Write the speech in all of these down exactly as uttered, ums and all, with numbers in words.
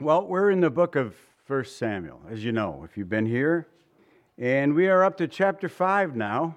Well, we're in the book of First Samuel, as you know, if you've been here. And we are up to chapter five now.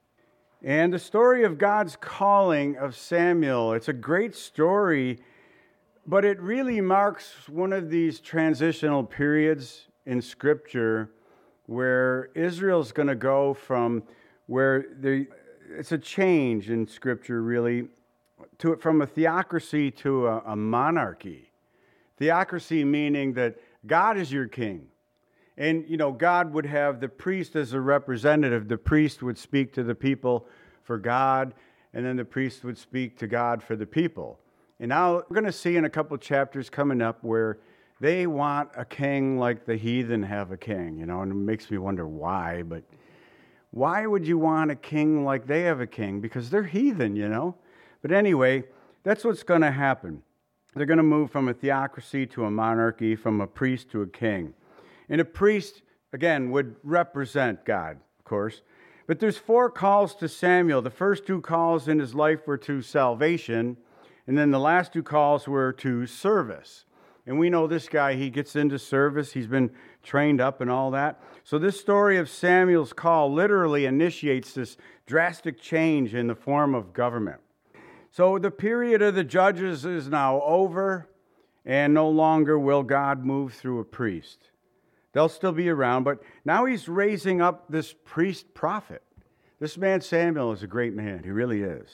And the story of God's calling of Samuel, it's a great story, but it really marks one of these transitional periods in Scripture where Israel's going to go from where the, it's a change in Scripture, really, to from a theocracy to a, a monarchy. Theocracy meaning that God is your king. And, you know, God would have the priest as a representative. The priest would speak to the people for God, and then the priest would speak to God for the people. And now we're going to see in a couple chapters coming up where they want a king like the heathen have a king, you know, and it makes me wonder why. But why would you want a king like they have a king? Because they're heathen, you know. But anyway, that's what's going to happen. They're going to move from a theocracy to a monarchy, from a priest to a king. And a priest, again, would represent God, of course. But there's four calls to Samuel. The first two calls in his life were to salvation, and then the last two calls were to service. And we know this guy, he gets into service. He's been trained up and all that. So this story of Samuel's call literally initiates this drastic change in the form of government. So the period of the judges is now over, and no longer will God move through a priest. They'll still be around, but now he's raising up this priest prophet. This man Samuel is a great man. He really is.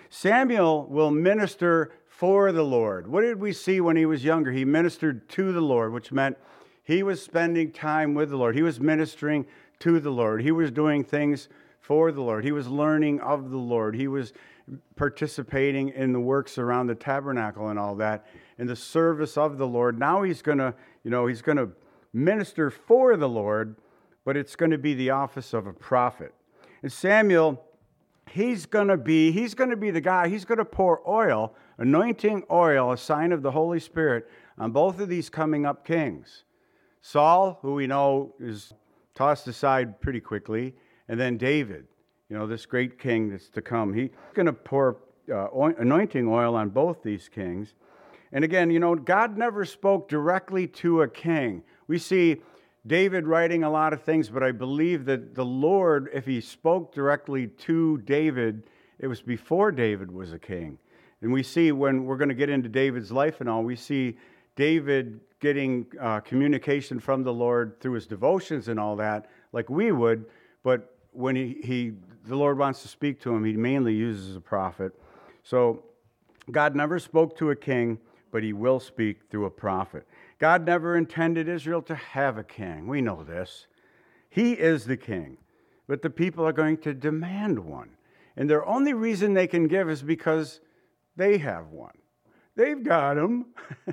Samuel will minister for the Lord. What did we see when he was younger? He ministered to the Lord, which meant he was spending time with the Lord. He was ministering to the Lord. He was doing things for the Lord. He was learning of the Lord. He was participating in the works around the tabernacle and all that, in the service of the Lord. Now he's going to, you know, he's going to minister for the Lord, but it's going to be the office of a prophet. And Samuel, he's going to be, he's going to be the guy, he's going to pour oil, anointing oil, a sign of the Holy Spirit, on both of these coming up kings. Saul, who we know is tossed aside pretty quickly, and then David, you know, this great king that's to come. He's going to pour uh, anointing oil on both these kings. And again, you know, God never spoke directly to a king. We see David writing a lot of things, but I believe that the Lord, if he spoke directly to David, it was before David was a king. And we see when we're going to get into David's life and all, we see David getting uh, communication from the Lord through his devotions and all that, like we would, but when he, he the Lord wants to speak to him, he mainly uses a prophet. So God never spoke to a king, but he will speak through a prophet. God never intended Israel to have a king. We know this. He is the king, but the people are going to demand one. And their only reason they can give is because they have one. They've got him.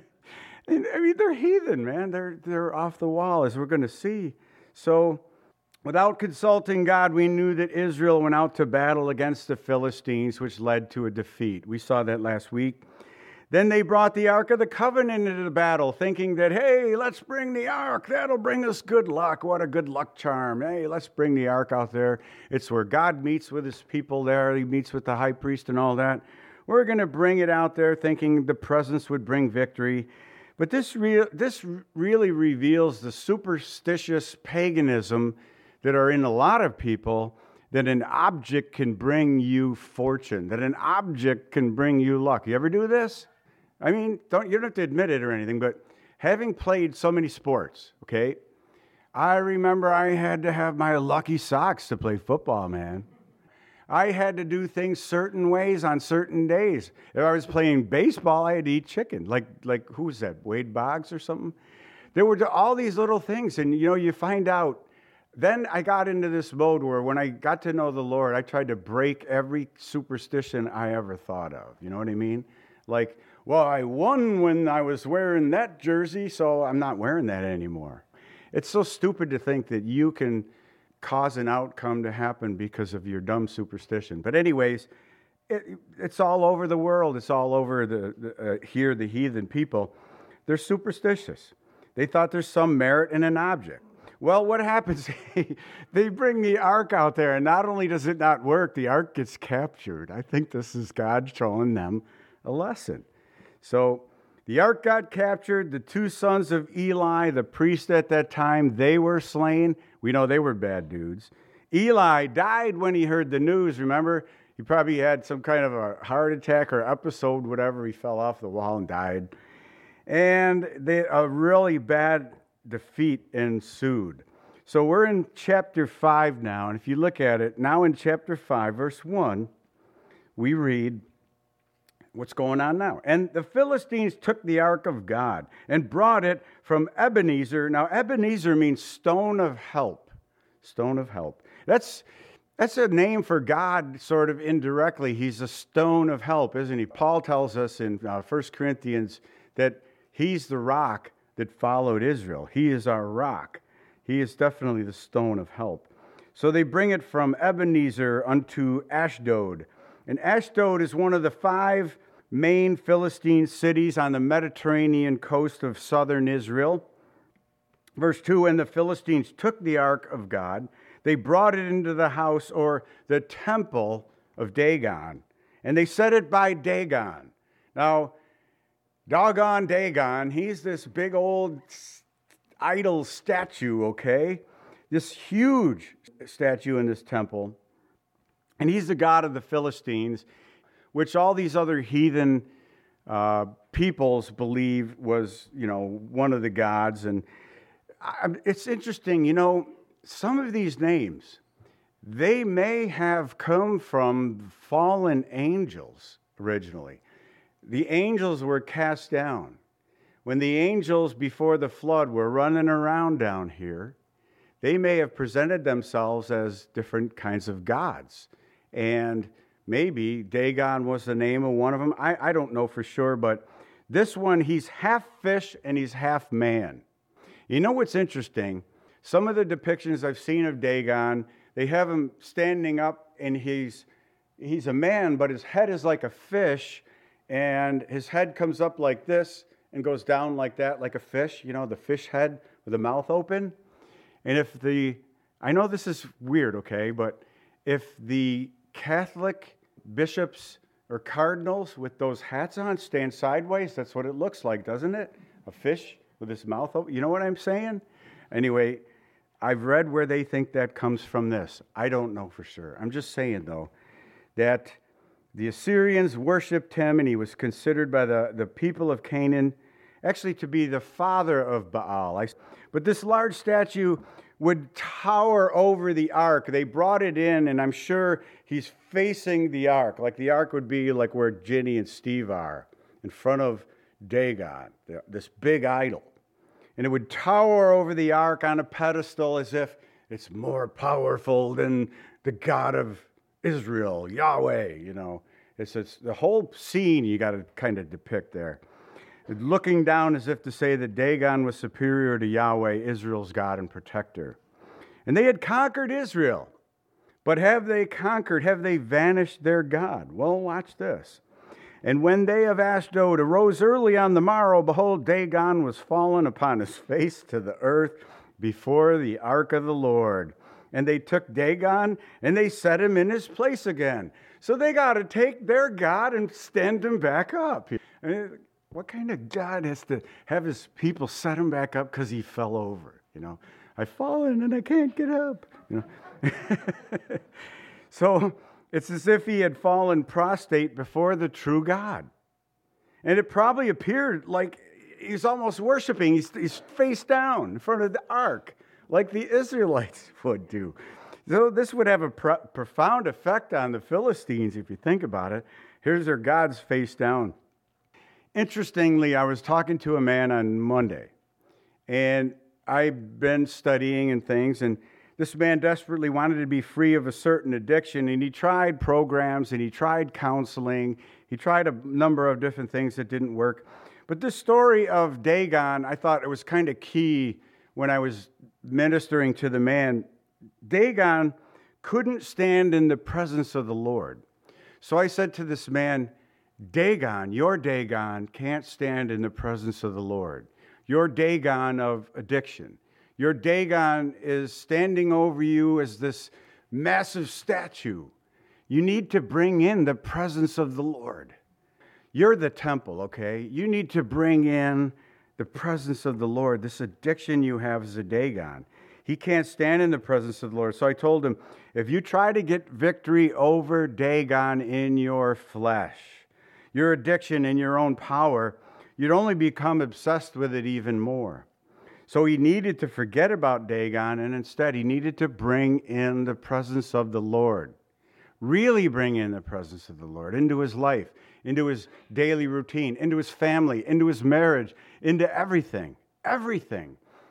And, I mean, they're heathen, man. They're, they're off the wall, as we're going to see. So without consulting God, we knew that Israel went out to battle against the Philistines, which led to a defeat. We saw that last week. Then they brought the Ark of the Covenant into the battle, thinking that, hey, let's bring the Ark. That'll bring us good luck. What a good luck charm. Hey, let's bring the Ark out there. It's where God meets with his people there. He meets with the high priest and all that. We're going to bring it out there thinking the presence would bring victory. But this, re- this really reveals the superstitious paganism that are in a lot of people, that an object can bring you fortune, that an object can bring you luck. You ever do this? I mean, don't you don't have to admit it or anything, but having played so many sports, okay, I remember I had to have my lucky socks to play football, man. I had to do things certain ways on certain days. If I was playing baseball, I had to eat chicken. Like, like who was that, Wade Boggs or something? There were all these little things, and, you know, you find out. Then I got into this mode where when I got to know the Lord, I tried to break every superstition I ever thought of. You know what I mean? Like, well, I won when I was wearing that jersey, so I'm not wearing that anymore. It's so stupid to think that you can cause an outcome to happen because of your dumb superstition. But anyways, it, it's all over the world. It's all over the, the uh, here, the heathen people. They're superstitious. They thought there's some merit in an object. Well, what happens? They bring the ark out there, and not only does it not work, the ark gets captured. I think this is God showing them a lesson. So The ark got captured. The two sons of Eli, the priest at that time, they were slain. We know they were bad dudes. Eli died when he heard the news. Remember, he probably had some kind of a heart attack or episode, whatever. He fell off the wall and died. And they, a really bad defeat ensued. So we're in chapter five now. And if you look at it, now in chapter five, verse one, we read what's going on now. And the Philistines took the ark of God and brought it from Ebenezer. Now, Ebenezer means stone of help. Stone of help. That's, that's a name for God, sort of indirectly. He's a stone of help, isn't he? Paul tells us in uh, First Corinthians that he's the rock that followed Israel. He is our rock. He is definitely the stone of help. So they bring it from Ebenezer unto Ashdod. And Ashdod is one of the five main Philistine cities on the Mediterranean coast of southern Israel. Verse two, and the Philistines took the ark of God. They brought it into the house, or the temple of Dagon, and they set it by Dagon. Now, doggone Dagon, he's this big old idol statue, okay? This huge statue in this temple. And he's the god of the Philistines, which all these other heathen uh, peoples believe was, you know, one of the gods. And I, it's interesting, you know, some of these names, they may have come from fallen angels originally. The angels were cast down. When the angels before the flood were running around down here, they may have presented themselves as different kinds of gods. And maybe Dagon was the name of one of them. I, I don't know for sure, but this one, he's half fish and he's half man. You know what's interesting? Some of the depictions I've seen of Dagon, they have him standing up and he's he's a man, but his head is like a fish, and his head comes up like this and goes down like that, like a fish, you know, the fish head with the mouth open. And if the, I know this is weird, okay, but if the Catholic bishops or cardinals with those hats on stand sideways, that's what it looks like, doesn't it? A fish with his mouth open. You know what I'm saying? Anyway, I've read where they think that comes from this. I don't know for sure. I'm just saying, though, that the Assyrians worshipped him, and he was considered by the, the people of Canaan actually to be the father of Baal. I, but this large statue would tower over the ark. They brought it in, and I'm sure he's facing the ark, like the ark would be like where Ginny and Steve are, in front of Dagon, this big idol. And it would tower over the ark on a pedestal as if it's more powerful than the God of Israel, Yahweh, you know. It's, it's the whole scene you got to kind of depict there. Looking down as if to say that Dagon was superior to Yahweh, Israel's God and protector. And they had conquered Israel. But have they conquered? Have they vanished their God? Well, watch this. And when they of Ashdod arose early on the morrow, behold, Dagon was fallen upon his face to the earth before the ark of the Lord. And they took Dagon and they set him in his place again. So they got to take their God and stand him back up. I mean, what kind of God has to have his people set him back up because he fell over? You know, I've fallen and I can't get up. You know, so it's as if he had fallen prostrate before the true God, and it probably appeared like he's almost worshiping. He's, he's face down in front of the ark, like the Israelites would do. So this would have a pro- profound effect on the Philistines if you think about it. Here's their gods face down. Interestingly, I was talking to a man on Monday, and I've been studying and things, and this man desperately wanted to be free of a certain addiction, and he tried programs, and he tried counseling. He tried a number of different things that didn't work. But this story of Dagon, I thought it was kind of key when I was ministering to the man. Dagon couldn't stand in the presence of the Lord. So I said to this man, Dagon, your Dagon can't stand in the presence of the Lord. Your Dagon of addiction. Your Dagon is standing over you as this massive statue. You need to bring in the presence of the Lord. You're the temple, okay? You need to bring in the presence of the Lord. This addiction you have is a Dagon. He can't stand in the presence of the Lord. So I told him, if you try to get victory over Dagon in your flesh, your addiction in your own power, you'd only become obsessed with it even more. So he needed to forget about Dagon, and instead he needed to bring in the presence of the Lord. Really bring in the presence of the Lord into his life, into his daily routine, into his family, into his marriage, into everything. Everything.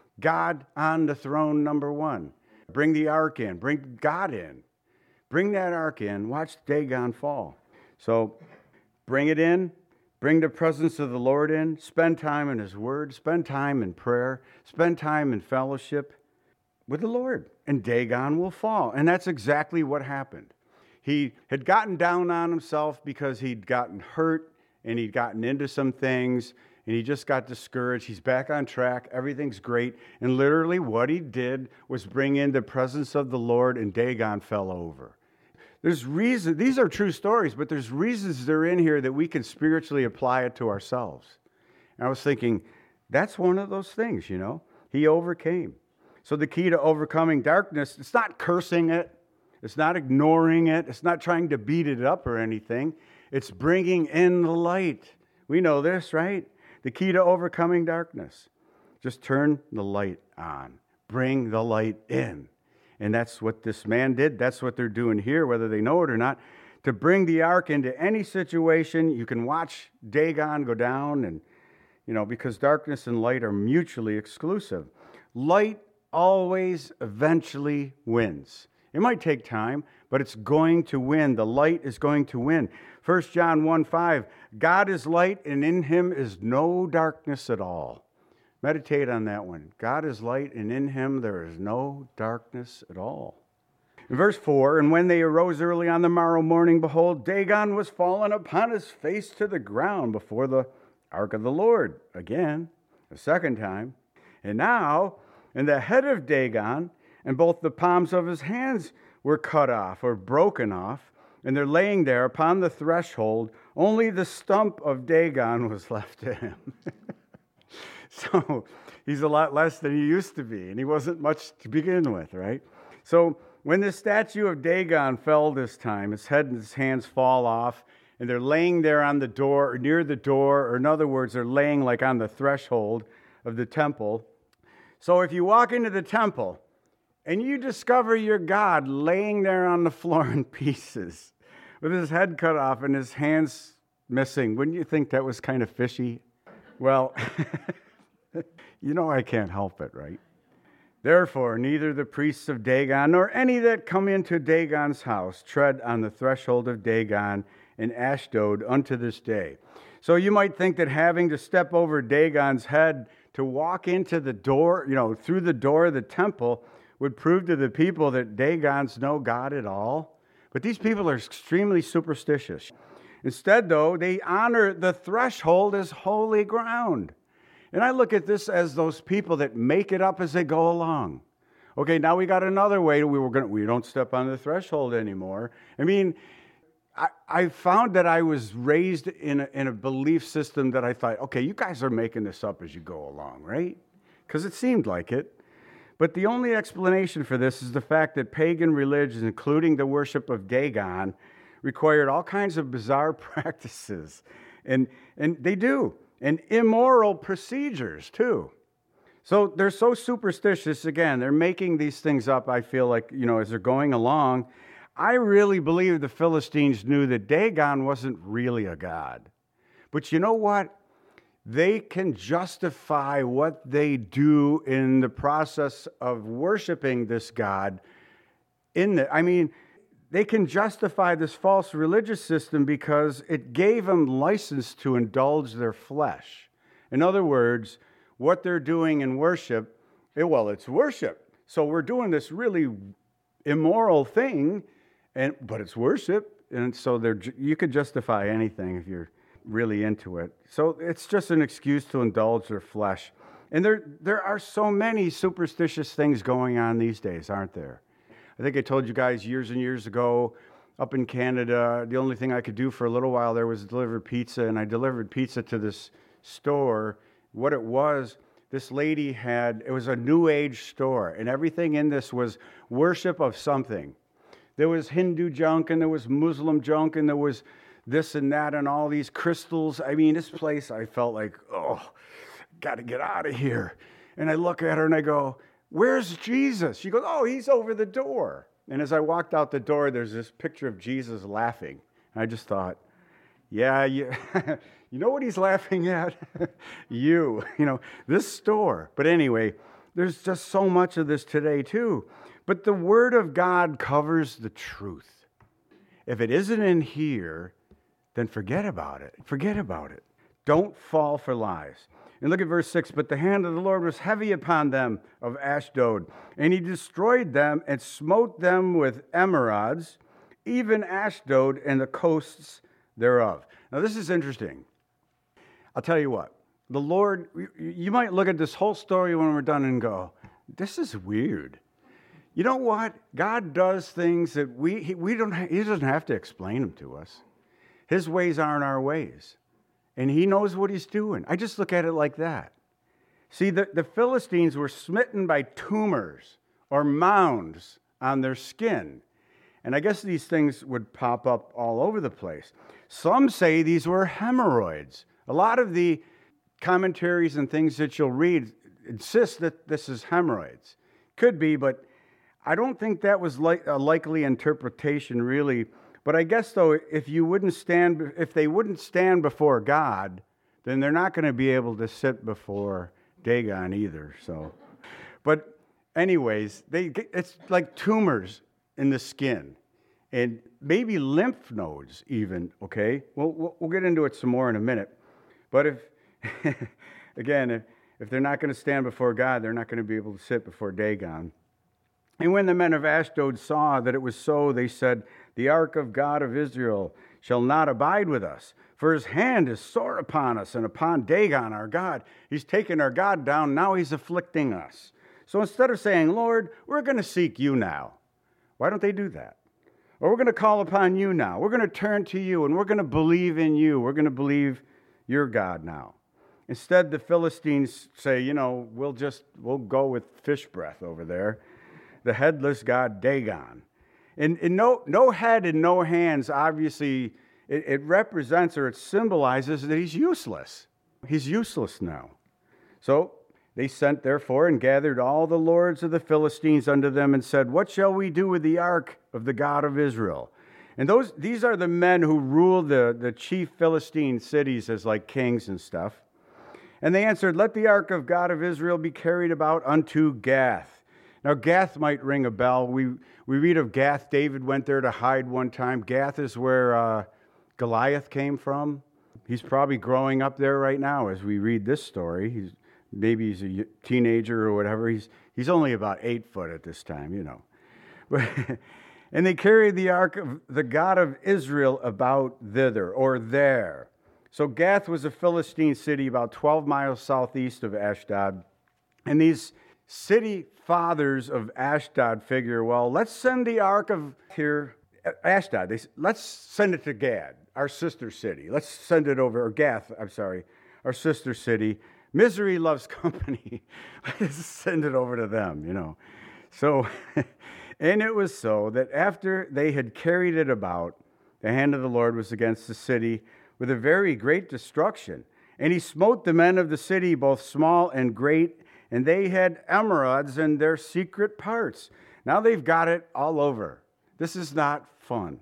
God on the throne, number one. Bring the ark in. Bring God in. Bring that ark in. Watch Dagon fall. So bring it in. Bring the presence of the Lord in. Spend time in his word. Spend time in prayer. Spend time in fellowship with the Lord. And Dagon will fall. And that's exactly what happened. He had gotten down on himself because he'd gotten hurt and he'd gotten into some things and he just got discouraged. He's back on track. Everything's great. And literally what he did was bring in the presence of the Lord, and Dagon fell over. There's reason, these are true stories, but there's reasons they're in here that we can spiritually apply it to ourselves. And I was thinking, that's one of those things, you know. He overcame. So the key to overcoming darkness, it's not cursing it. It's not ignoring it. It's not trying to beat it up or anything. It's bringing in the light. We know this, right? The key to overcoming darkness. Just turn the light on. Bring the light in. And that's what this man did. That's what they're doing here, whether they know it or not. To bring the ark into any situation, you can watch Dagon go down, and, you know, because darkness and light are mutually exclusive. Light always eventually wins. It might take time, but it's going to win. The light is going to win. First John one five, God is light, and in him is no darkness at all. Meditate on that one. God is light, and in him there is no darkness at all. In verse four, and when they arose early on the morrow morning, behold, Dagon was fallen upon his face to the ground before the ark of the Lord. Again, a second time. And now, in the head of Dagon, and both the palms of his hands were cut off or broken off, and they're laying there upon the threshold. Only the stump of Dagon was left to him. So he's a lot less than he used to be, and he wasn't much to begin with, right? So when the statue of Dagon fell this time, his head and his hands fall off, and they're laying there on the door, or near the door, or in other words, they're laying like on the threshold of the temple. So if you walk into the temple, and you discover your God laying there on the floor in pieces with his head cut off and his hands missing, wouldn't you think that was kind of fishy? Well, you know I can't help it, right? Therefore, neither the priests of Dagon nor any that come into Dagon's house tread on the threshold of Dagon in Ashdod unto this day. So you might think that having to step over Dagon's head to walk into the door, you know, through the door of the temple would prove to the people that Dagon's no God at all. But these people are extremely superstitious. Instead, though, they honor the threshold as holy ground. And I look at this as those people that make it up as they go along. Okay, now we got another way. We were going. We don't step on the threshold anymore. I mean, I, I found that I was raised in a, in a belief system that I thought, okay, you guys are making this up as you go along, right? Because it seemed like it. But the only explanation for this is the fact that pagan religions, including the worship of Dagon, required all kinds of bizarre practices. And, and they do. And immoral procedures, too. So they're so superstitious. Again, they're making these things up, I feel like, you know, as they're going along. I really believe the Philistines knew that Dagon wasn't really a god. But you know what? They can justify what they do in the process of worshiping this God. In the, I mean, they can justify this false religious system because it gave them license to indulge their flesh. In other words, what they're doing in worship, it, well, it's worship. So we're doing this really immoral thing, and but it's worship, and so they're, you could justify anything if you're really into it. So it's just an excuse to indulge their flesh. And there there are so many superstitious things going on these days, aren't there? I think I told you guys years and years ago up in Canada. The only thing I could do for a little while there was deliver pizza, and I delivered pizza to this store. What it was, this lady had, it was a New Age store, and everything in this was worship of something. There was Hindu junk, and there was Muslim junk, and there was this and that, and all these crystals. I mean, this place, I felt like, oh, got to get out of here. And I look at her and I go, where's Jesus? She goes, oh, he's over the door. And as I walked out the door, there's this picture of Jesus laughing. And I just thought, yeah, you, you know what he's laughing at? you, you know, this store. But anyway, there's just so much of this today too. But the Word of God covers the truth. If it isn't in here, then forget about it. Forget about it. Don't fall for lies. And look at verse six. But the hand of the Lord was heavy upon them of Ashdod, and he destroyed them and smote them with emerods, even Ashdod and the coasts thereof. Now this is interesting. I'll tell you what. The Lord, you might look at this whole story when we're done and go, this is weird. You know what? God does things that we he, we don't. He doesn't have to explain them to us. His ways aren't our ways. And he knows what he's doing. I just look at it like that. See, the, the Philistines were smitten by tumors or mounds on their skin. And I guess these things would pop up all over the place. Some say these were hemorrhoids. A lot of the commentaries and things that you'll read insist that this is hemorrhoids. Could be, but I don't think that was like a likely interpretation, really. But I guess, though, if you wouldn't stand, if they wouldn't stand before God, then they're not going to be able to sit before Dagon either. So, but anyways, they it's like tumors in the skin, and maybe lymph nodes even. Okay, well, we'll, we'll get into it some more in a minute. But if, again, if, if they're not going to stand before God, they're not going to be able to sit before Dagon. And when the men of Ashdod saw that it was so, they said, the ark of God of Israel shall not abide with us, for his hand is sore upon us and upon Dagon our God. He's taken our God down, now he's afflicting us. So instead of saying, Lord, we're going to seek you now, why don't they do that? Or we're going to call upon you now. We're going to turn to you, and we're going to believe in you. We're going to believe your God now. Instead, the Philistines say, you know, we'll just, we'll go with fish breath over there. The headless god Dagon. And, and no, no head and no hands, obviously, it, it represents or it symbolizes that he's useless. He's useless now. So they sent, therefore, and gathered all the lords of the Philistines unto them and said, what shall we do with the ark of the God of Israel? And those these are the men who ruled the, the chief Philistine cities as like kings and stuff. And they answered, let the ark of God of Israel be carried about unto Gath. Now, Gath might ring a bell. We we read of Gath. David went there to hide one time. Gath is where uh, Goliath came from. He's probably growing up there right now as we read this story. He's maybe he's a teenager or whatever. He's he's only about eight foot at this time, you know. And they carried the ark of the God of Israel about thither or there. So Gath was a Philistine city about twelve miles southeast of Ashdod. And these city fathers of Ashdod figure, well, let's send the ark of here, Ashdod, they, let's send it to Gad, our sister city. Let's send it over, or Gath, I'm sorry, our sister city. Misery loves company. Let's send it over to them, you know. So, and it was so that after they had carried it about, the hand of the Lord was against the city with a very great destruction. And he smote the men of the city, both small and great, and they had emerods in their secret parts. Now they've got it all over. This is not fun.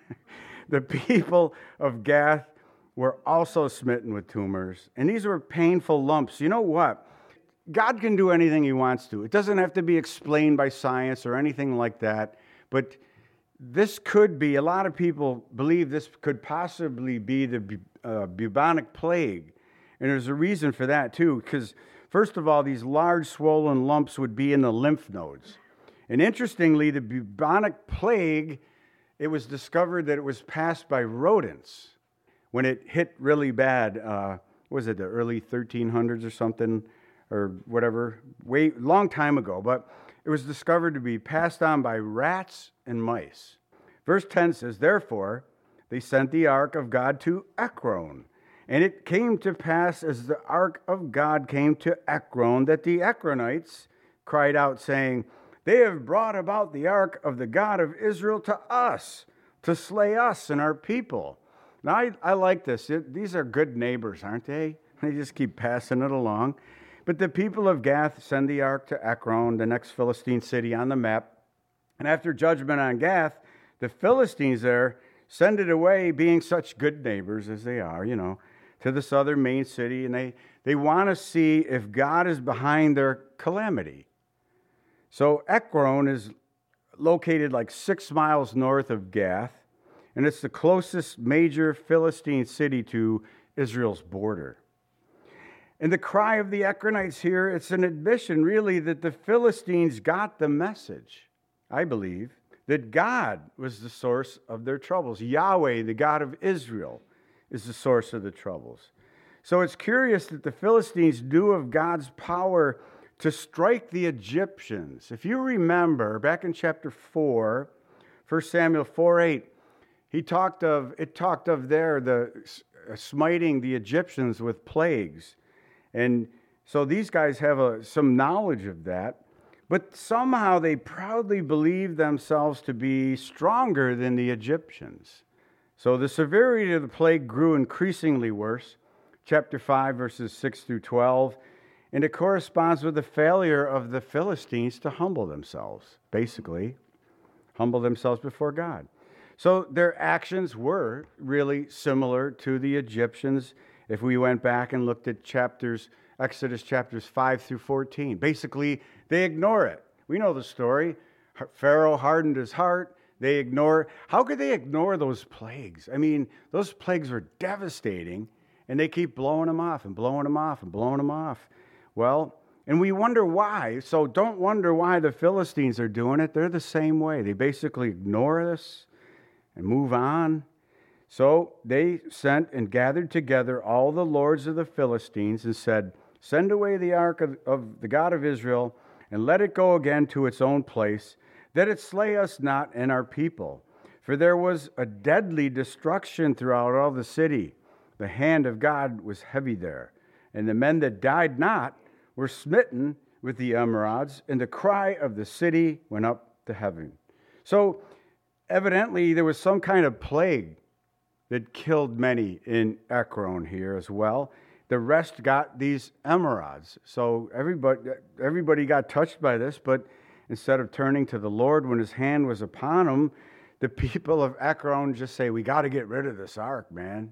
The people of Gath were also smitten with tumors, and these were painful lumps. You know what? God can do anything he wants to. It doesn't have to be explained by science or anything like that, but this could be, a lot of people believe this could possibly be the uh, bubonic plague, and there's a reason for that too, because first of all, these large swollen lumps would be in the lymph nodes. And interestingly, the bubonic plague, it was discovered that it was passed by rodents when it hit really bad. Uh, what was it, the early thirteen hundreds or something, or whatever, way long time ago. But it was discovered to be passed on by rats and mice. Verse ten says, "Therefore they sent the ark of God to Ekron. And it came to pass as the ark of God came to Ekron that the Ekronites cried out, saying, They have brought about the ark of the God of Israel to us, to slay us and our people." Now, I, I like this. It, these are good neighbors, aren't they? They just keep passing it along. But the people of Gath send the ark to Ekron, the next Philistine city on the map. And after judgment on Gath, the Philistines there send it away, being such good neighbors as they are, you know, to this other main city. And they, they want to see if God is behind their calamity. So Ekron is located like six miles north of Gath, and it's the closest major Philistine city to Israel's border. And the cry of the Ekronites here, it's an admission really that the Philistines got the message, I believe, that God was the source of their troubles. Yahweh, the God of Israel, is the source of the troubles. So it's curious that the Philistines knew of God's power to strike the Egyptians. If you remember, back in chapter four, First Samuel four eight, he talked of, it talked of there the smiting the Egyptians with plagues. And so these guys have a, some knowledge of that, but somehow they proudly believe themselves to be stronger than the Egyptians. So the severity of the plague grew increasingly worse, chapter five, verses six through twelve, and it corresponds with the failure of the Philistines to humble themselves, basically, humble themselves before God. So their actions were really similar to the Egyptians if we went back and looked at chapters, Exodus chapters five through fourteen. Basically, they ignore it. We know the story. Pharaoh hardened his heart. They ignore. How could they ignore those plagues? I mean, those plagues were devastating, and they keep blowing them off and blowing them off and blowing them off. Well, and we wonder why. So don't wonder why the Philistines are doing it. They're the same way. They basically ignore this and move on. So they sent and gathered together all the lords of the Philistines and said, "Send away the ark of, of the God of Israel, and let it go again to its own place, that it slay us not and our people. For there was a deadly destruction throughout all the city. The hand of God was heavy there. And the men that died not were smitten with the emerods, and the cry of the city went up to heaven." So evidently there was some kind of plague that killed many in Ekron here as well. The rest got these emerods. So everybody, everybody got touched by this, but instead of turning to the Lord when his hand was upon them, the people of Ekron just say, "We got to get rid of this ark, man."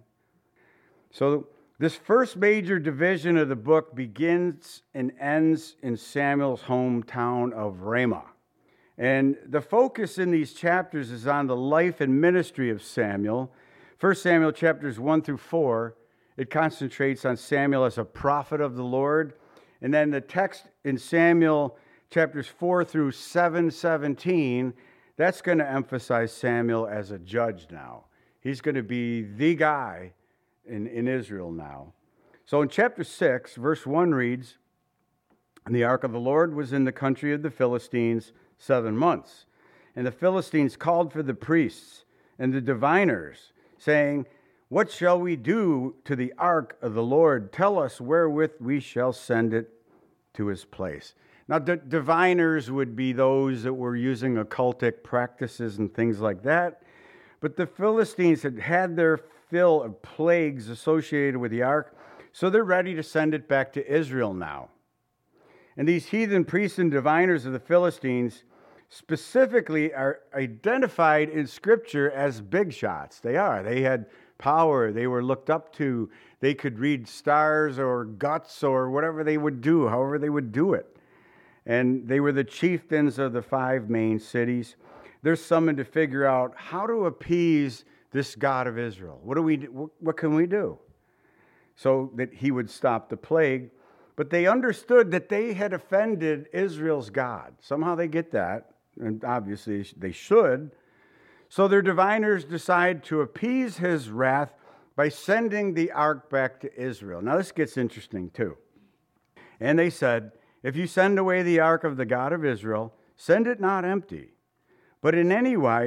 So this first major division of the book begins and ends in Samuel's hometown of Ramah. And the focus in these chapters is on the life and ministry of Samuel. First Samuel chapters one through four, it concentrates on Samuel as a prophet of the Lord. And then the text in Samuel chapters four through seven seventeen, that's going to emphasize Samuel as a judge now. He's going to be the guy in, in Israel now. So in chapter six, verse one reads, "And the ark of the Lord was in the country of the Philistines seven months. And the Philistines called for the priests and the diviners, saying, What shall we do to the ark of the Lord? Tell us wherewith we shall send it to his place." Now, the diviners would be those that were using occultic practices and things like that. But the Philistines had had their fill of plagues associated with the ark, so they're ready to send it back to Israel now. And these heathen priests and diviners of the Philistines specifically are identified in Scripture as big shots. They are. They had power. They were looked up to. They could read stars or guts or whatever they would do, however they would do it. And they were the chieftains of the five main cities. They're summoned to figure out how to appease this God of Israel. What do we? What can we do? So that he would stop the plague. But they understood that they had offended Israel's God. Somehow they get that, and obviously they should. So their diviners decide to appease his wrath by sending the ark back to Israel. Now this gets interesting too. And they said, "If you send away the ark of the God of Israel, send it not empty, but in any wise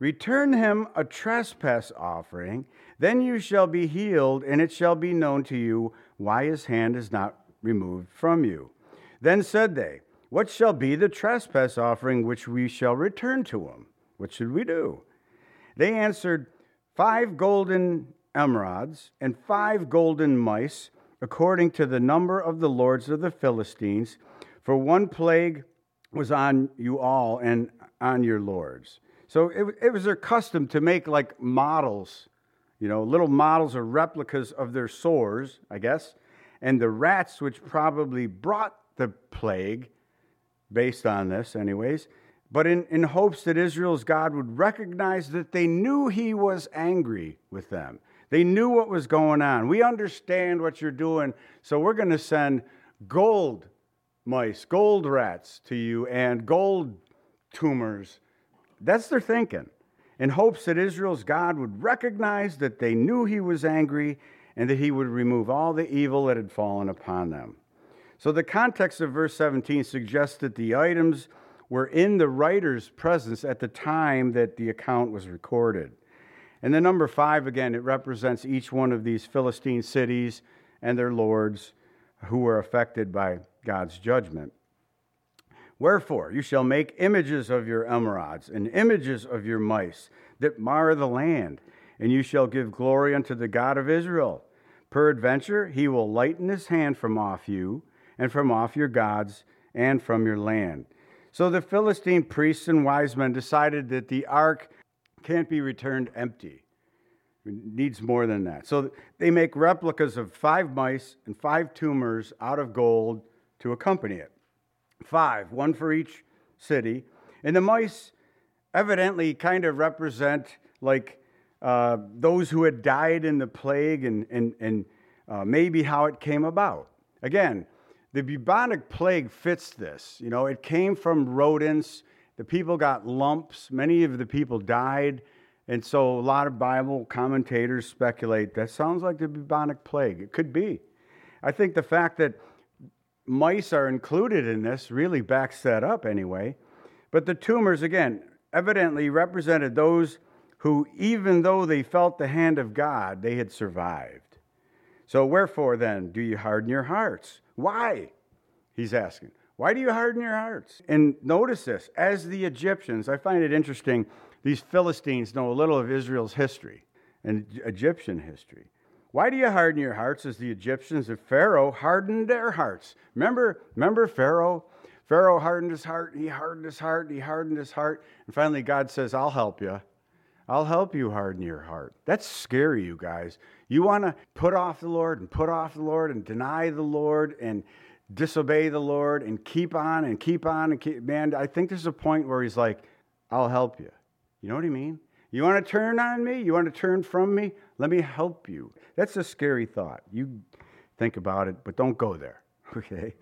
Return him a trespass offering, then you shall be healed, and it shall be known to you why his hand is not removed from you. Then said they, What shall be the trespass offering which we shall return to him? What should we do? They answered, Five golden emerods and five golden mice, according to the number of the lords of the Philistines, for one plague was on you all and on your lords. So it, it was their custom to make like models, you know, little models or replicas of their sores, I guess, and the rats which probably brought the plague, based on this anyways, but in, in hopes that Israel's God would recognize that they knew he was angry with them. They knew what was going on. We understand what you're doing, so we're going to send gold mice, gold rats to you, and gold tumors. That's their thinking, in hopes that Israel's God would recognize that they knew he was angry and that he would remove all the evil that had fallen upon them. So the context of verse seventeen suggests that the items were in the writer's presence at the time that the account was recorded. And the number five, again, it represents each one of these Philistine cities and their lords who were affected by God's judgment. Wherefore, you shall make images of your emerods and images of your mice that mar the land, and you shall give glory unto the God of Israel. Peradventure, he will lighten his hand from off you, and from off your gods, and from your land. So the Philistine priests and wise men decided that the ark can't be returned empty. It needs more than that. So they make replicas of five mice and five tumors out of gold to accompany it. Five, one for each city. And the mice evidently kind of represent like uh, those who had died in the plague and, and, and uh, maybe how it came about. Again, the bubonic plague fits this. You know, it came from rodents. The people got lumps. Many of the people died. And so a lot of Bible commentators speculate that sounds like the bubonic plague. It could be. I think the fact that mice are included in this really backs that up anyway. But the tumors, again, evidently represented those who, even though they felt the hand of God, they had survived. So wherefore then do you harden your hearts? Why? He's asking. Why do you harden your hearts? And notice this, as the Egyptians, I find it interesting, these Philistines know a little of Israel's history and Egyptian history. Why do you harden your hearts as the Egyptians of Pharaoh hardened their hearts? Remember, remember Pharaoh? Pharaoh hardened his heart, he hardened his heart, he hardened his heart. And finally God says, I'll help you. I'll help you harden your heart. That's scary, you guys. You want to put off the Lord and put off the Lord and deny the Lord and disobey the Lord and keep on and keep on and keep. Man, I think there's a point where he's like, I'll help you. You know what I mean? You want to turn on me? You want to turn from me? Let me help you. That's a scary thought. You think about it, but don't go there. Okay?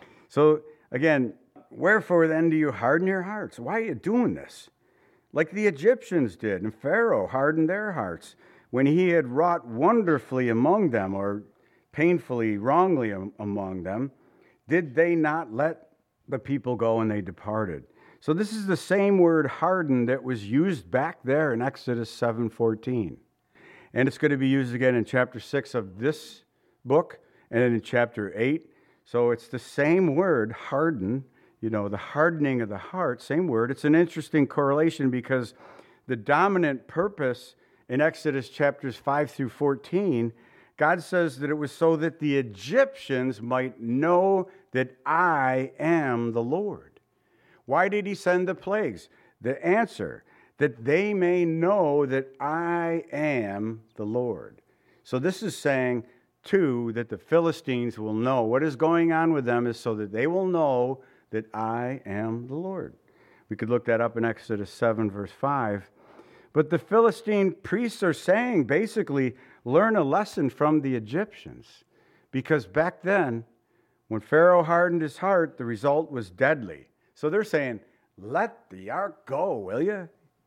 So, again, wherefore then do you harden your hearts? Why are you doing this? Like the Egyptians did, and Pharaoh hardened their hearts when he had wrought wonderfully among them, or painfully, wrongly among them. Did they not let the people go and they departed? So this is the same word harden that was used back there in Exodus seven fourteen. And it's going to be used again in chapter six of this book and in chapter eight. So it's the same word, harden, you know, the hardening of the heart, same word. It's an interesting correlation because the dominant purpose in Exodus chapters five through fourteen, God says that it was so that the Egyptians might know that I am the Lord. Why did he send the plagues? The answer, that they may know that I am the Lord. So this is saying, too, that the Philistines will know what is going on with them is so that they will know that I am the Lord. We could look that up in Exodus seven, verse five. But the Philistine priests are saying, basically, learn a lesson from the Egyptians. Because back then, when Pharaoh hardened his heart, the result was deadly. So they're saying, let the ark go, will you?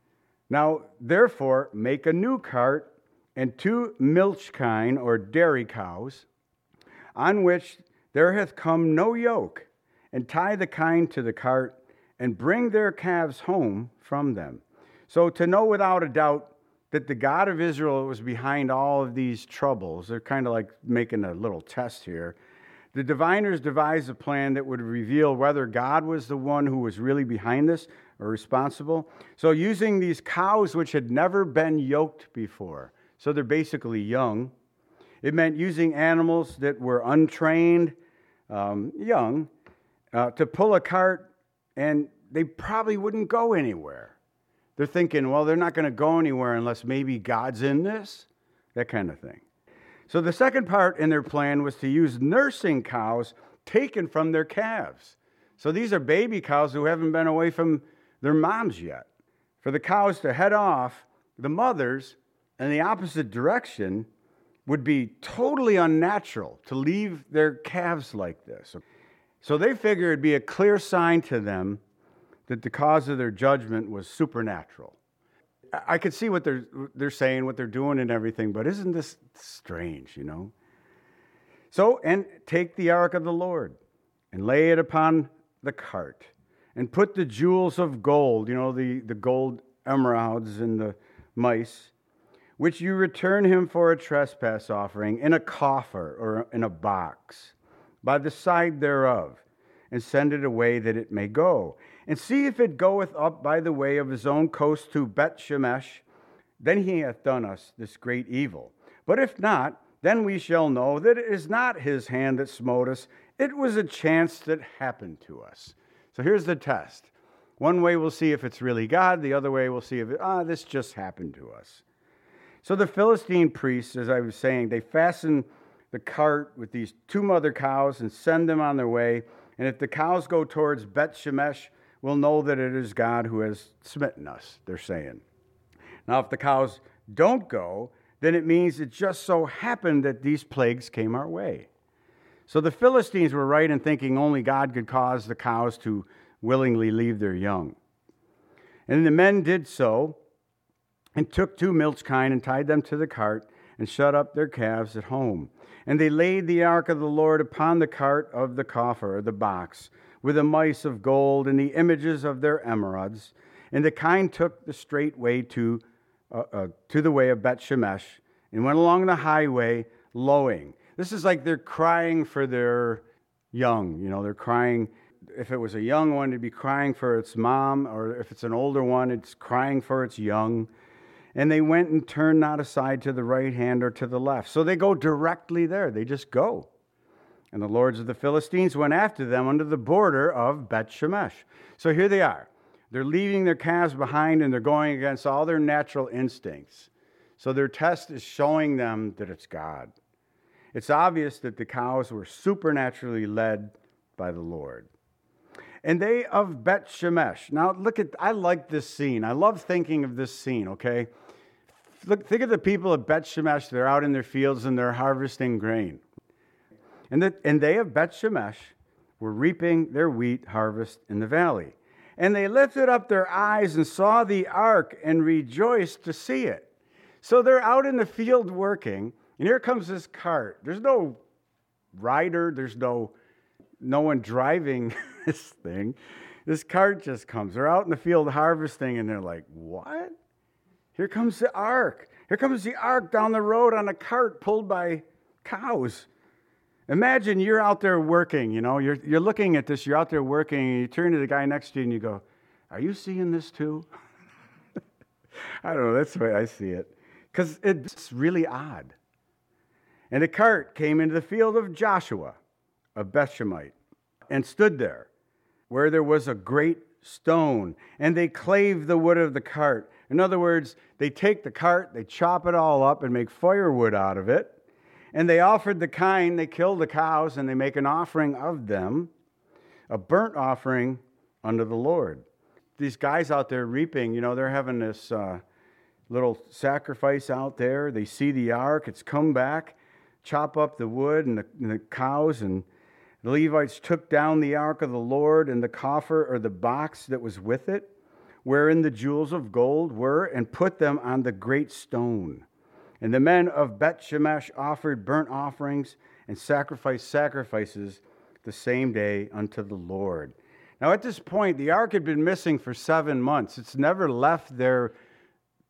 Now, therefore, make a new cart and two milch kine or dairy cows, on which there hath come no yoke, and tie the kine to the cart, and bring their calves home from them. So to know without a doubt that the God of Israel was behind all of these troubles, they're kind of like making a little test here. The diviners devised a plan that would reveal whether God was the one who was really behind this or responsible. So using these cows which had never been yoked before, so they're basically young, it meant using animals that were untrained, um, young, uh, to pull a cart, and they probably wouldn't go anywhere. They're thinking, well, they're not going to go anywhere unless maybe God's in this, that kind of thing. So the second part in their plan was to use nursing cows taken from their calves. So these are baby cows who haven't been away from their moms yet. For the cows to head off, the mothers in the opposite direction would be totally unnatural to leave their calves like this. So they figured it'd be a clear sign to them that the cause of their judgment was supernatural. I could see what they're they're saying, what they're doing and everything, but isn't this strange, you know? So, and take the ark of the Lord and lay it upon the cart and put the jewels of gold, you know, the, the gold emeralds and the mice, which you return him for a trespass offering, in a coffer or in a box by the side thereof, and send it away that it may go. And see if it goeth up by the way of his own coast to Beth-Shemesh, then he hath done us this great evil. But if not, then we shall know that it is not his hand that smote us. It was a chance that happened to us. So here's the test. One way we'll see if it's really God. The other way we'll see if, it, ah, this just happened to us. So the Philistine priests, as I was saying, they fasten the cart with these two mother cows and send them on their way. And if the cows go towards Beth-Shemesh, we'll know that it is God who has smitten us, they're saying. Now, if the cows don't go, then it means it just so happened that these plagues came our way. So the Philistines were right in thinking only God could cause the cows to willingly leave their young. And the men did so, and took two milch kine and tied them to the cart, and shut up their calves at home. And they laid the ark of the Lord upon the cart of the coffer, or the box, with the mice of gold and the images of their emeralds. And the kine took the straight way to uh, uh, to the way of Beth-Shemesh, and went along the highway, lowing. This is like they're crying for their young. You know, they're crying. If it was a young one, it'd be crying for its mom, or if it's an older one, it's crying for its young. And they went and turned not aside to the right hand or to the left. So they go directly there. They just go. And the lords of the Philistines went after them under the border of Beth-Shemesh. So here they are. They're leaving their calves behind, and they're going against all their natural instincts. So their test is showing them that it's God. It's obvious that the cows were supernaturally led by the Lord. And they of Beth-Shemesh. Now look at, I like this scene. I love thinking of this scene, okay? Look, think of the people of Beth-Shemesh. They're out in their fields and they're harvesting grain. And, the, and they of Beth-Shemesh were reaping their wheat harvest in the valley. And they lifted up their eyes and saw the ark and rejoiced to see it. So they're out in the field working, and here comes this cart. There's no rider. There's no, no one driving this thing. This cart just comes. They're out in the field harvesting, and they're like, what? Here comes the ark. Here comes the ark down the road on a cart pulled by cows. Imagine you're out there working, you know, you're you're looking at this, you're out there working, and you turn to the guy next to you and you go, are you seeing this too? I don't know, that's the way I see it. Because it's really odd. And the cart came into the field of Joshua, a Beth-Shemite, and stood there, where there was a great stone, and they clave the wood of the cart. In other words, they take the cart, they chop it all up and make firewood out of it. And they offered the kine, they kill the cows, and they make an offering of them, a burnt offering unto the Lord. These guys out there reaping, you know, they're having this uh, little sacrifice out there. They see the ark, it's come back, chop up the wood and the, and the cows, and the Levites took down the ark of the Lord and the coffer, or the box that was with it, wherein the jewels of gold were, and put them on the great stone. And the men of Beth-Shemesh offered burnt offerings and sacrificed sacrifices the same day unto the Lord. Now at this point, the ark had been missing for seven months. It's never left their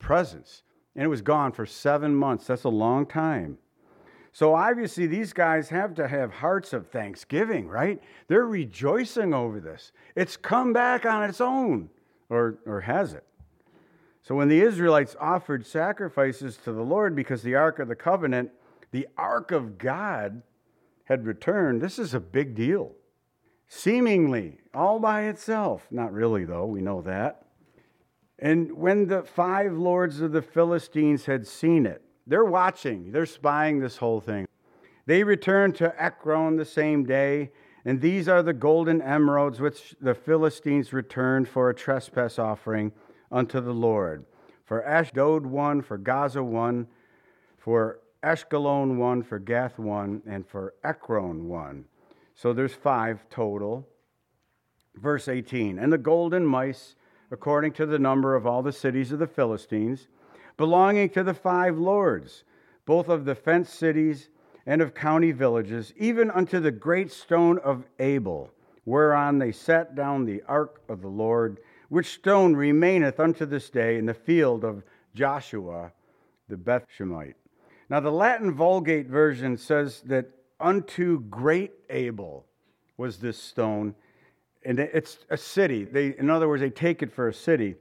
presence. And it was gone for seven months. That's a long time. So obviously these guys have to have hearts of thanksgiving, right? They're rejoicing over this. It's come back on its own, or, or has it? So when the Israelites offered sacrifices to the Lord because the Ark of the Covenant, the Ark of God, had returned, this is a big deal. Seemingly, all by itself. Not really, though, we know that. And when the five lords of the Philistines had seen it, they're watching, they're spying this whole thing. They returned to Ekron the same day, and these are the golden emeralds which the Philistines returned for a trespass offering unto the Lord. For Ashdod one, for Gaza one, for Ashkelon one, for Gath one, and for Ekron one. So there's five total. Verse eighteen, and the golden mice, according to the number of all the cities of the Philistines, belonging to the five lords, both of the fenced cities and of county villages, even unto the great stone of Abel, whereon they set down the ark of the Lord, which stone remaineth unto this day in the field of Joshua the Bethshemite. Now the Latin Vulgate version says that unto great Abel was this stone, and it's a city. They, in other words, they take it for a city.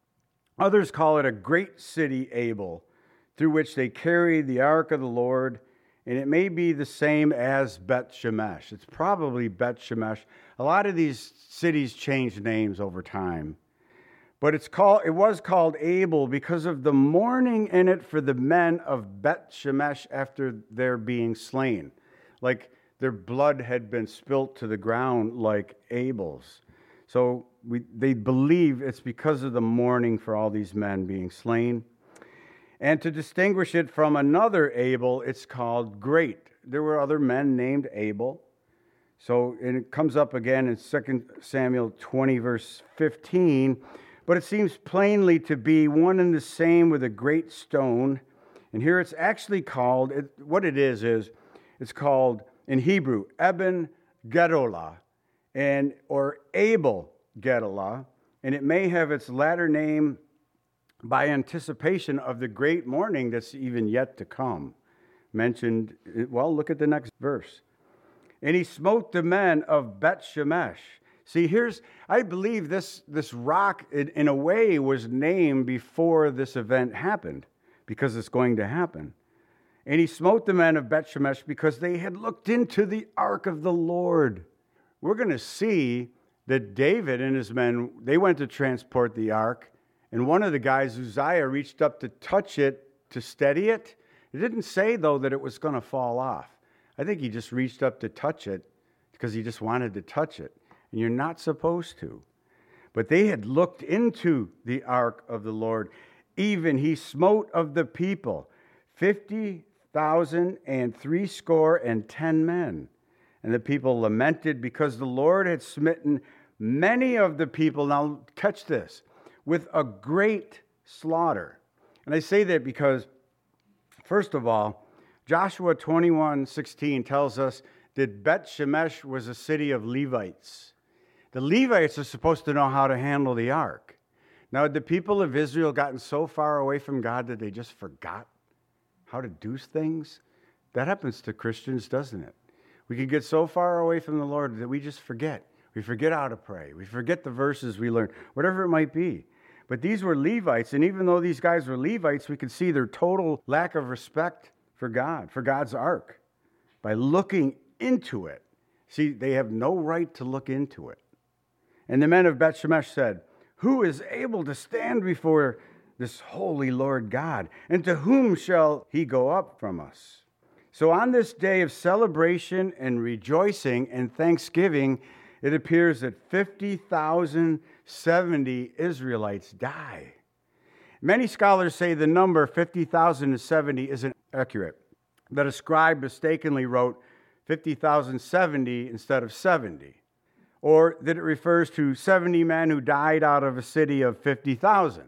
Others call it a great city Abel, through which they carry the ark of the Lord, and it may be the same as Beth Shemesh. It's probably Beth Shemesh. A lot of these cities changed names over time. But it's called, it was called Abel because of the mourning in it for the men of Beth Shemesh after their being slain. Like their blood had been spilt to the ground like Abel's. So we, they believe it's because of the mourning for all these men being slain. And to distinguish it from another Abel, it's called great. There were other men named Abel. So and it comes up again in Second Samuel twenty, verse fifteen. But it seems plainly to be one and the same with a great stone. And here it's actually called, it, what it is, is it's called in Hebrew, Eben Gedolah, and or Abel Gedolah, and it may have its latter name by anticipation of the great morning that's even yet to come. Mentioned, well, look at the next verse. And he smote the men of Beth Shemesh. See, here's, I believe this, this rock, in, in a way, was named before this event happened, because it's going to happen. And he smote the men of Beth Shemesh because they had looked into the ark of the Lord. We're going to see that David and his men, they went to transport the ark, and one of the guys, Uzziah, reached up to touch it, to steady it. It didn't say, though, that it was going to fall off. I think he just reached up to touch it because he just wanted to touch it. And you're not supposed to. But they had looked into the ark of the Lord. Even he smote of the people fifty thousand and threescore and ten men. And the people lamented because the Lord had smitten many of the people. Now, catch this, with a great slaughter. And I say that because, first of all, Joshua twenty-one sixteen tells us that Beth Shemesh was a city of Levites. The Levites are supposed to know how to handle the ark. Now, had the people of Israel gotten so far away from God that they just forgot how to do things? That happens to Christians, doesn't it? We can get so far away from the Lord that we just forget. We forget how to pray. We forget the verses we learned, whatever it might be. But these were Levites, and even though these guys were Levites, we could see their total lack of respect for God, for God's ark, by looking into it. See, they have no right to look into it. And the men of Beth Shemesh said, who is able to stand before this holy Lord God? And to whom shall he go up from us? So on this day of celebration and rejoicing and thanksgiving, it appears that fifty thousand seventy Israelites die. Many scholars say the number fifty thousand seventy isn't accurate, that a scribe mistakenly wrote fifty thousand seventy instead of seventy, or that it refers to seventy men who died out of a city of fifty thousand.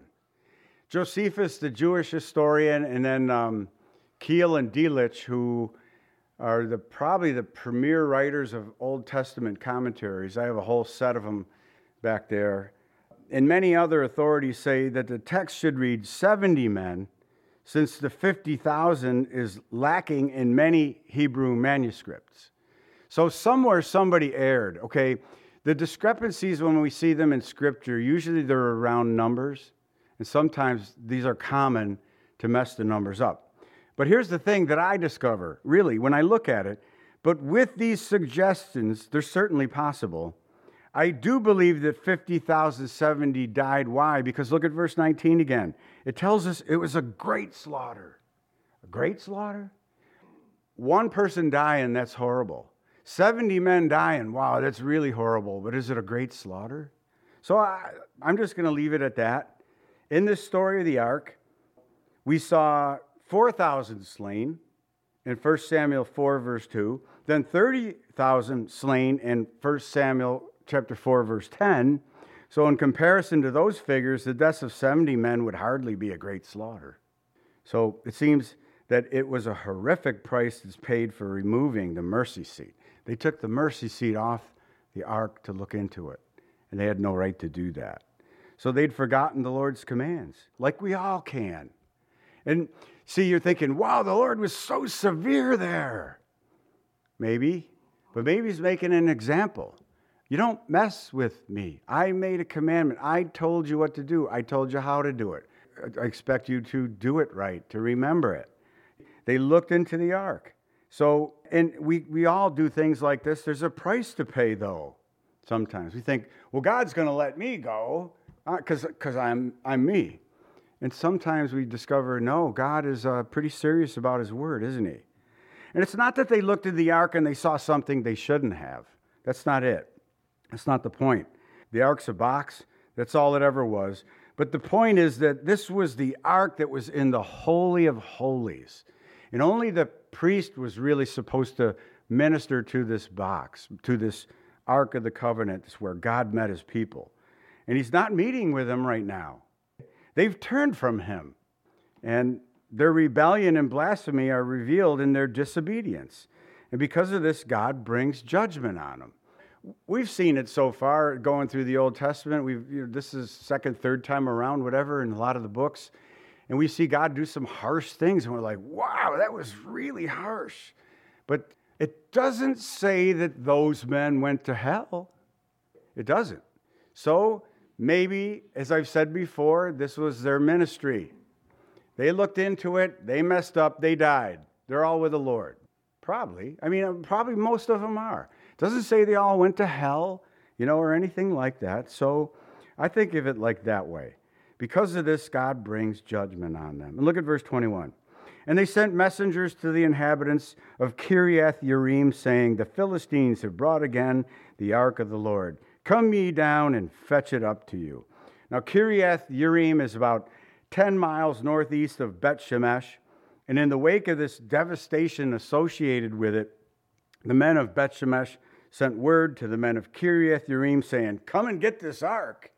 Josephus, the Jewish historian, and then um, Keel and Delitzsch, who are the probably the premier writers of Old Testament commentaries. I have a whole set of them back there. and many other authorities say that the text should read seventy men, since the fifty thousand is lacking in many Hebrew manuscripts. So somewhere somebody erred, okay? The discrepancies when we see them in Scripture, usually they're around numbers, and sometimes these are common to mess the numbers up. But here's the thing that I discover, really, when I look at it, but with these suggestions, they're certainly possible. I do believe that fifty thousand seventy died. Why? Because look at verse nineteen again. It tells us it was a great slaughter. A great slaughter? One person dying, that's horrible. seventy men dying, wow, that's really horrible. But is it a great slaughter? So I, I'm just going to leave it at that. In this story of the ark, we saw four thousand slain in First Samuel four, verse two. Then thirty thousand slain in First Samuel chapter four, verse ten. So in comparison to those figures, the deaths of seventy men would hardly be a great slaughter. So it seems that it was a horrific price that's paid for removing the mercy seat. They took the mercy seat off the ark to look into it, and they had no right to do that. So they'd forgotten the Lord's commands, like we all can. And see, you're thinking, wow, the Lord was so severe there. Maybe, but maybe he's making an example. You don't mess with me. I made a commandment. I told you what to do. I told you how to do it. I expect you to do it right, to remember it. They looked into the ark. So, and we, we all do things like this. There's a price to pay, though, sometimes. We think, well, God's going to let me go because uh, because I'm, I'm me. And sometimes we discover, no, God is uh, pretty serious about his word, isn't he? And it's not that they looked at the ark and they saw something they shouldn't have. That's not it. That's not the point. The ark's a box. That's all it ever was. But the point is that this was the ark that was in the Holy of Holies. And only the priest was really supposed to minister to this box, to this Ark of the Covenant. It's where God met his people. And he's not meeting with them right now. They've turned from him. And their rebellion and blasphemy are revealed in their disobedience. And because of this, God brings judgment on them. We've seen it so far going through the Old Testament. We've you know, this is second, third time around, whatever, in a lot of the books. And we see God do some harsh things, and we're like, wow, that was really harsh. But it doesn't say that those men went to hell. It doesn't. So maybe, as I've said before, this was their ministry. They looked into it, they messed up, they died. They're all with the Lord. Probably. I mean, probably most of them are. It doesn't say they all went to hell, you know, or anything like that. So I think of it like that way. Because of this, God brings judgment on them. And look at verse twenty-one. And they sent messengers to the inhabitants of Kiriath Yearim, saying, the Philistines have brought again the ark of the Lord. Come ye down and fetch it up to you. Now, Kiriath Yearim is about ten miles northeast of Bet Shemesh. And in the wake of this devastation associated with it, the men of Bet Shemesh sent word to the men of Kiriath Yearim, saying, come and get this ark.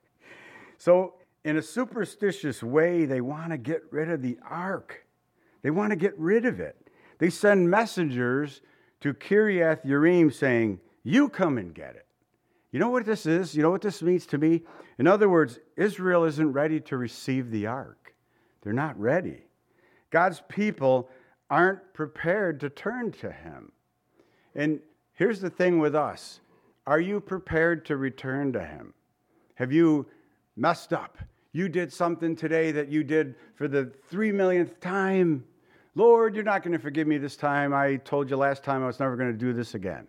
So, in a superstitious way, they want to get rid of the ark. They want to get rid of it. They send messengers to Kiriath Yearim saying, you come and get it. You know what this is? You know what this means to me? In other words, Israel isn't ready to receive the ark. They're not ready. God's people aren't prepared to turn to him. And here's the thing with us. Are you prepared to return to him? Have you messed up? You did something today that you did for the three millionth time. Lord, you're not going to forgive me this time. I told you last time I was never going to do this again.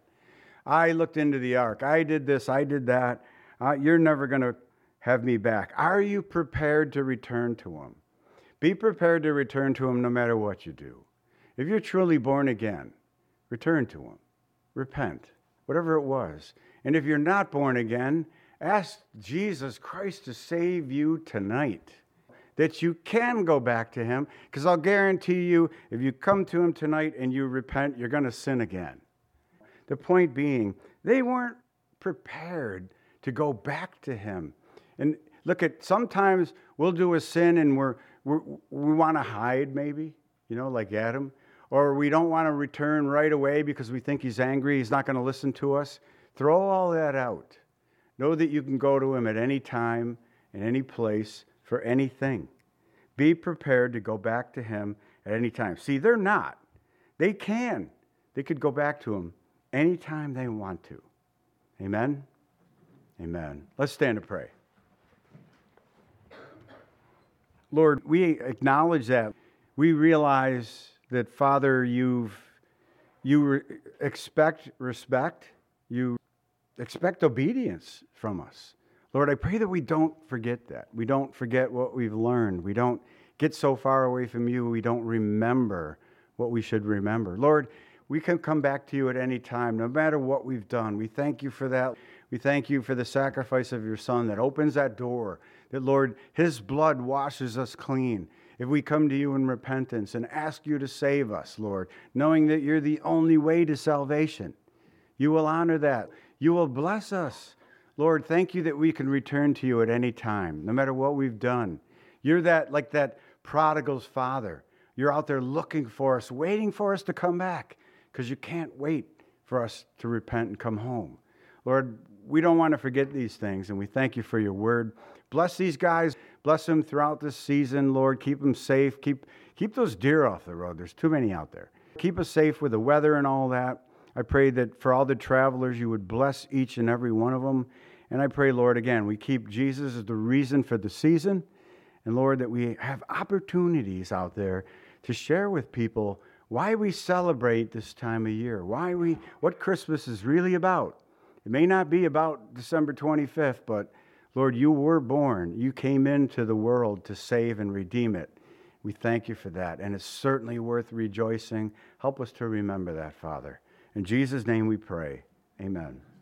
I looked into the ark. I did this. I did that. Uh, you're never going to have me back. Are you prepared to return to him? Be prepared to return to him no matter what you do. If you're truly born again, return to him. Repent, whatever it was. And if you're not born again, ask Jesus Christ to save you tonight, that you can go back to him, because I'll guarantee you, if you come to him tonight and you repent, you're going to sin again. The point being, they weren't prepared to go back to him. And look, at sometimes we'll do a sin and we're, we're we want to hide, maybe, you know, like Adam, or we don't want to return right away because we think he's angry, he's not going to listen to us. Throw all that out. Know that you can go to him at any time in any place, for anything. Be prepared to go back to him at any time. See, they're not. They can. They could go back to him anytime they want to. Amen? Amen. Let's stand and pray. Lord, we acknowledge that. We realize that, Father, you've you re- expect respect. You expect obedience from us. Lord, I pray that we don't forget that. We don't forget what we've learned. We don't get so far away from you, we don't remember what we should remember. Lord, we can come back to you at any time, no matter what we've done. We thank you for that. We thank you for the sacrifice of your Son that opens that door, that, Lord, his blood washes us clean. If we come to you in repentance and ask you to save us, Lord, knowing that you're the only way to salvation, you will honor that. You will bless us. Lord, thank you that we can return to you at any time, no matter what we've done. You're that, like that prodigal's father. You're out there looking for us, waiting for us to come back, because you can't wait for us to repent and come home. Lord, we don't want to forget these things, and we thank you for your word. Bless these guys. Bless them throughout this season, Lord. Keep them safe. Keep, keep those deer off the road. There's too many out there. Keep us safe with the weather and all that. I pray that for all the travelers, you would bless each and every one of them. And I pray, Lord, again, we keep Jesus as the reason for the season. And Lord, that we have opportunities out there to share with people why we celebrate this time of year, why we, what Christmas is really about. It may not be about December twenty-fifth, but Lord, you were born. You came into the world to save and redeem it. We thank you for that, and it's certainly worth rejoicing. Help us to remember that, Father. In Jesus' name we pray. Amen.